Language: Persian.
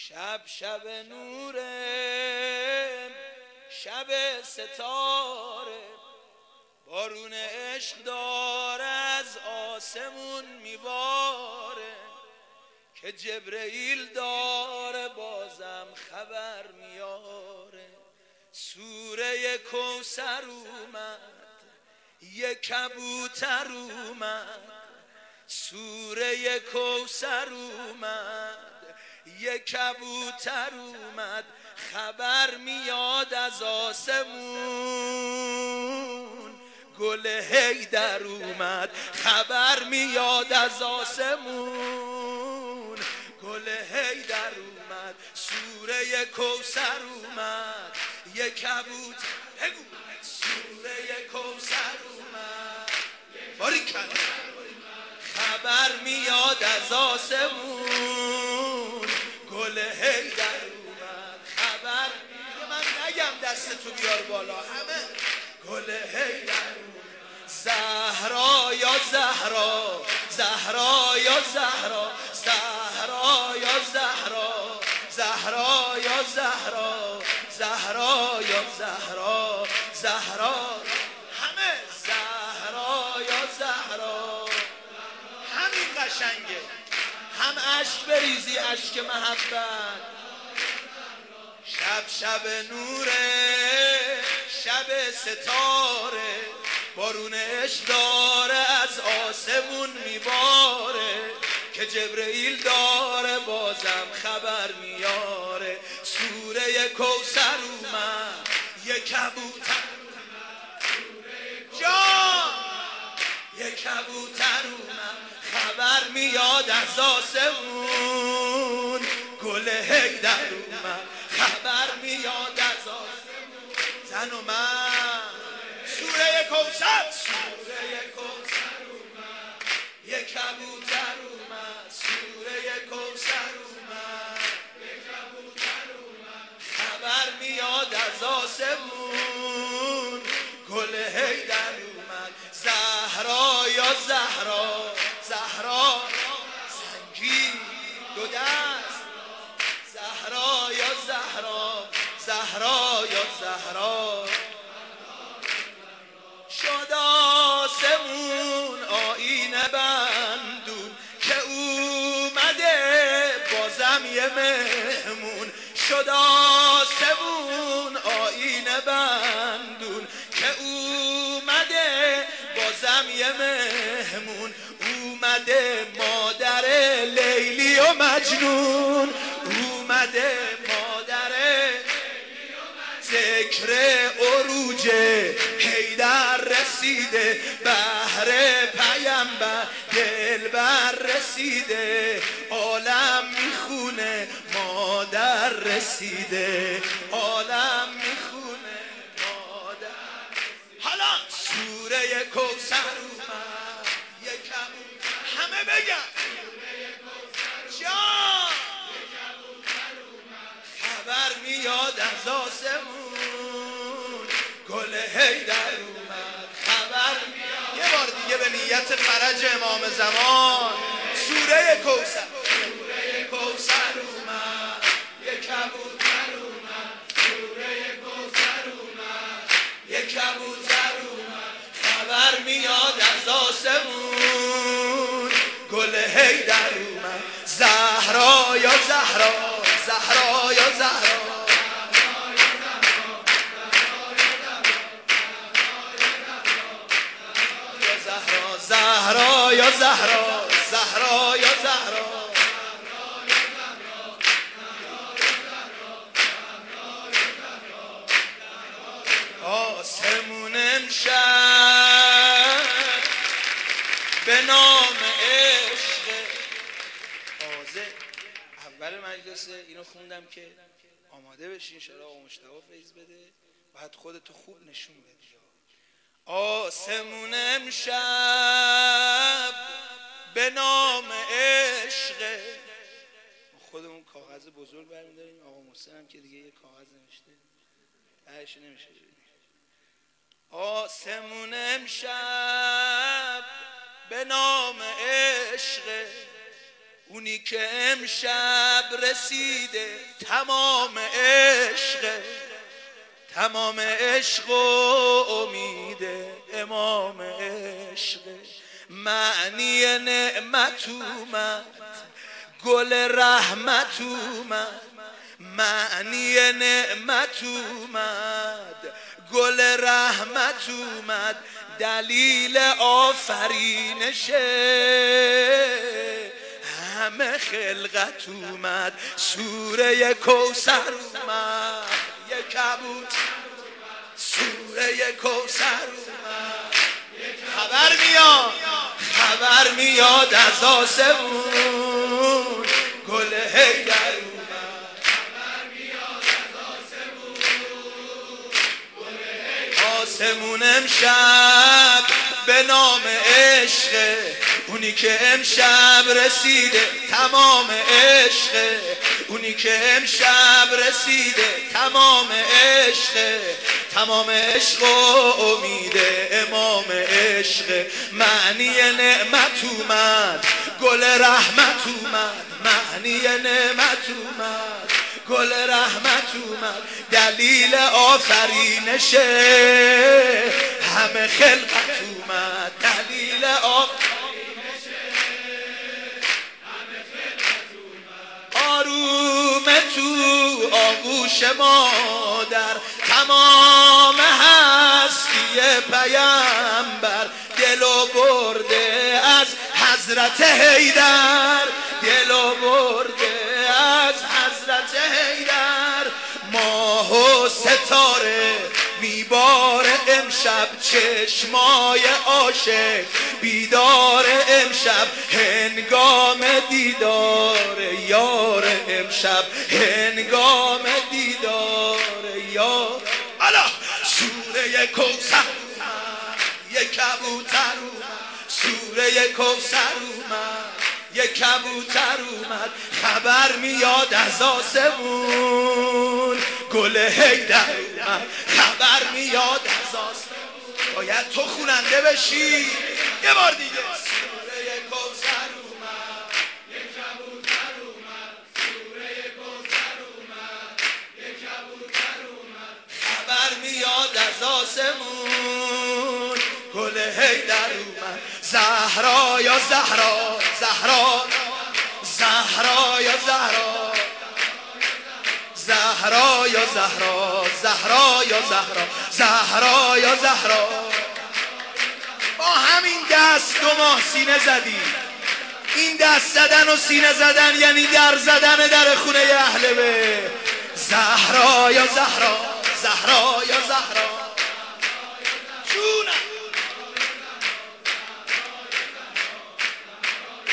شب نوره، شب ستاره، بارون عشق داره از آسمون میباره، که جبرئیل داره بازم خبر میاره. سوره کوثر اومد، یه کبوتر اومد. سوره کوثر اومد، یه کبوتر اومد. خبر میاد از آسمون، گل حیدر اومد. خبر میاد از آسمون، گل حیدر اومد. سوره کوثر اومد، یه کبوتر. بگو سوره کوثر اومد، باریکلا. خبر میاد از آسمون، گل حیدر اومد. خبر من نگم دستتو بیار بالا همه. گل حیدر اومد. زهرا یا زهرا، زهرا یا زهرا، زهرا یا زهرا، زهرا یا زهرا، زهرا یا زهرا، زهرا. همه زهرا یا زهرا. همین قشنگه. هم اشک بریزی، اشک محبت. شب نوره، شب ستاره، بارون عشق داره از آسمون میباره، که جبرئیل داره بازم خبر میاره. سوره کوثر اومد، یه کبوتر جان، یه کبوتر اومد. خبر میاد از آسمون، گل حیدر اومد. خبر میاد از آسمون. زن و من سوره کوثر، سوره کوثر اومد، یه کبوتر اومد. سوره کوثر اومد، یه کبوتر اومد. خبر میاد از آسمون، گل حیدر اومد. زهرا یا زهرا، زهرا سنگی دو دست. زهرا یا زهرا، زهرا یا زهرا. شد آسمون آینه بندون، که اومده بازم یه مهمون. شد آسمون آینه بندون، که اومده بازم یه مهمون. اومده مادر لیلی و مجنون، اومده مادر ذکر عروج حیدر رسیده. بهر پیامبر دلبر رسیده، عالم میخونه مادر رسیده، عالم میخونه مادر. حالا سوره کوثر اومد، یکم همه بگن جان. خبر میاد از آسمون، گل حیدر اومد. خبر میاد. یه بار دیگه به نیت فرج امام زمان. سوره کوثر، سوره کوثر اومد، یه کبوتر اومد. سوره کوثر اومد، یه کبوتر اومد. خبر میاد از آسمون، گل حیدر اومد. زهرا یا زهرا، زهرا یا زهرا، زهرا یا زهرا، زهرا یا زهرا. آسمون امشب به نام عشق تازه. اول مجلسه اینو خوندم که آماده بشین انشاءالله آقا مجتبی فیض بده، بعد خودتو خوب نشون بدی. آسمون امشب به نام عشق. خودمون کاغذ بزرگ برمی‌داریم، آقا محسن هم که دیگه یه کاغذ نوشته بعدش نمیشه ببینی. آسمون امشب به نام عشق، اونی که امشب رسیده تمام عشق، تمام عشق و امیده امام عشق. معنی نعمت اومد، گل رحمت اومد، معنی نعمت اومد، گل رحمت اومد، دلیل آفرینشه همه خلقت اومد. سوره کوثر اومد یک کبوتر، سوره کوثر اومد. خبر میاد، خبر میاد از آسمون، گل حیدر اومد. خبر میاد از آسمون، گل حیدر. آسمون امشب به نام عشق، اونی که امشب رسیده تمام عشق، اونی که امشب رسیده تمام عشق، تمام عشق و امیده امام عشق. معنی نعمت اومد، گل رحمت اومد، معنی نعمت اومد، گل رحمت اومد، دلیل آفرینشه همه خلقت اومد، دلیل آروم تو آغوش مادر، تمام هستی پیامبر، دلو برده از حضرت حیدر، دلو برده از حضرت حیدر. ماه و ستاره میبار امشب، چشمای عاشق بیدار امشب، هنگام دیدار یار امشب، هنگام دیدار یار. الا سوره کوثر اومد یک کبوتر اومد، سوره کوثر اومد یک کبوتر اومد. خبر میاد از آسمون، گل حیدر اومد. خبر میاد از آسمون، باید تو خوننده بشی یه بار دیگه. سوره کوثر اومد یک کبوتر اومد، سوره کوثر اومد یک کبوتر اومد. خبر میاد از آسمون، گل حیدر اومد. زهرا یا زهرا، زهرا زهرا یا زهرا، زهرا یا زهرا، زهرا یا زهرا، زهرا یا زهرا. با همین دست 2 ماه سینه زدی. این دست زدن و سینه زدن یعنی در زدن در خونه اهل بیت. زهرا یا زهرا، زهرا یا زهرا.